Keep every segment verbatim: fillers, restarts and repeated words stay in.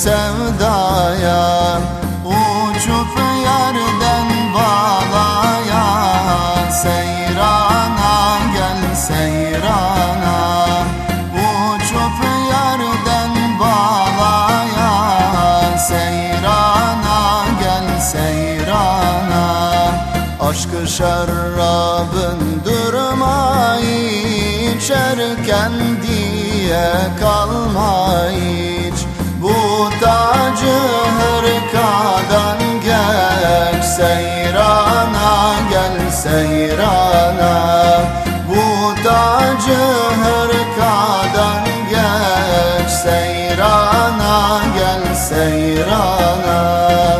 sevdaya, uçup yerden bağlaya. Seyrana gel seyrana, uçup yerden bağlaya. Seyrana gel seyrana, aşk-ı şarabın durma içerken diye kalma hiç. Bu tacı hırkadan geç seyrana gel seyrana. Bu tacı hırkadan geç seyrana gel seyrana.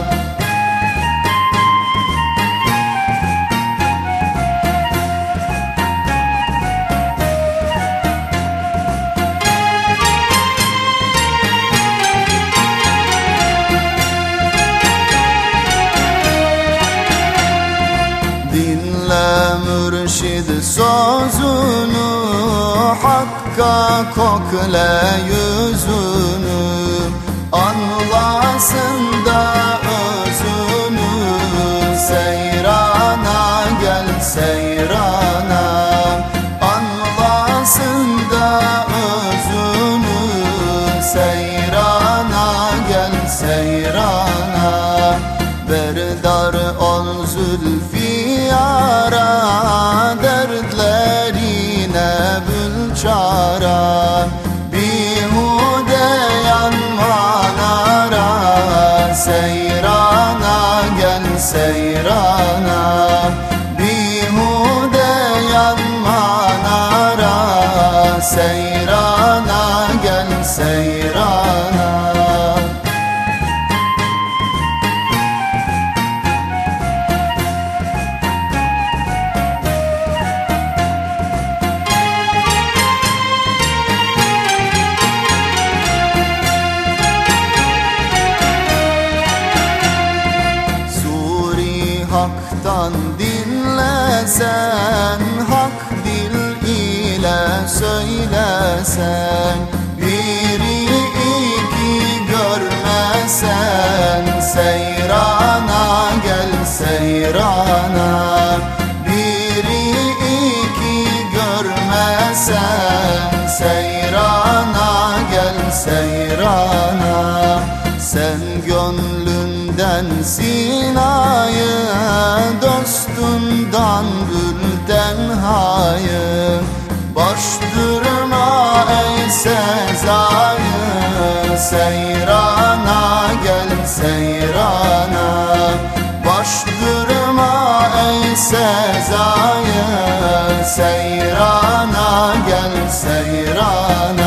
Mürşid sözünü, Hakka kokle yüzünü. Anlasın da özünü, seyrana gel seyrana. Anlasın da özünü, seyrana gel seyrana. Berdar ol Zülfiyara, dertlerine bül çara. Bihude yanmanara, seyrana gel seyrana. Bihude yanmanara, seyrana gel seyrana. Hak'tan dinlesen, hak dil ile söylesen. Biri iki görmesen, seyrana gel seyrana. Biri iki görmesen, seyrana gel seyrana. Sen gönlünden Sina'yı, dostundan gülden hayı. Baş durma ey Sezai, seyrana gel seyrana. Baş durma ey Sezai, seyrana gel seyrana.